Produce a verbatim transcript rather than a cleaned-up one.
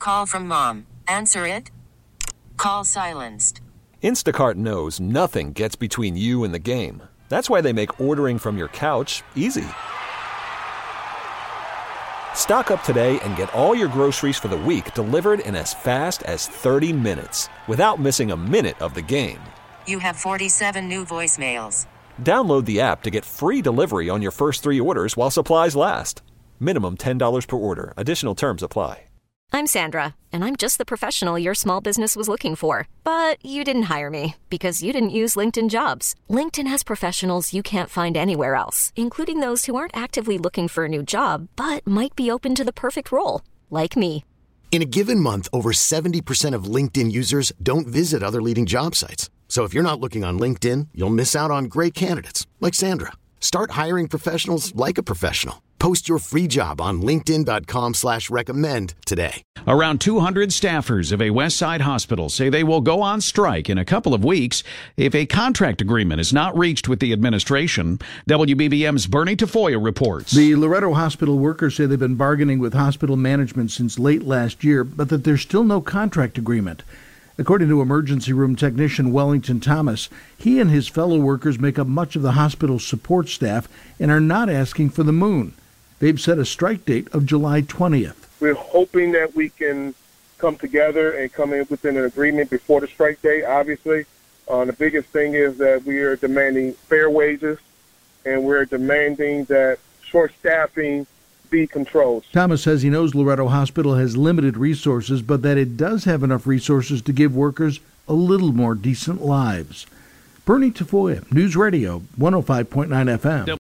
call from mom. Answer it. Call silenced. Instacart knows nothing gets between you and the game. That's why they make ordering from your couch easy. Stock up today and get all your groceries for the week delivered in as fast as thirty minutes without missing a minute of the game. You have forty-seven new voicemails. Download the app to get free delivery on your first three orders while supplies last. Minimum ten dollars per order. Additional terms apply. I'm Sandra, and I'm just the professional your small business was looking for. But you didn't hire me because you didn't use LinkedIn Jobs. LinkedIn has professionals you can't find anywhere else, including those who aren't actively looking for a new job, but might be open to the perfect role, like me. In a given month, over seventy percent of LinkedIn users don't visit other leading job sites. So if you're not looking on LinkedIn, you'll miss out on great candidates like Sandra. Start hiring professionals like a professional. Post your free job on linkedin.com slash recommend today. Around two hundred staffers of a West Side hospital say they will go on strike in a couple of weeks if a contract agreement is not reached with the administration. W B B M's Bernie Tafoya reports. The Loretto Hospital workers say they've been bargaining with hospital management since late last year, but that there's still no contract agreement. According to emergency room technician Wellington Thomas, he and his fellow workers make up much of the hospital's support staff and are not asking for the moon. They've set a strike date of July twentieth. We're hoping that we can come together and come in within an agreement before the strike date, obviously. Uh, the biggest thing is that we are demanding fair wages, and we're demanding that short staffing be controlled. Thomas says he knows Loretto Hospital has limited resources, but that it does have enough resources to give workers a little more decent lives. Bernie Tafoya, News Radio, one oh five point nine F M.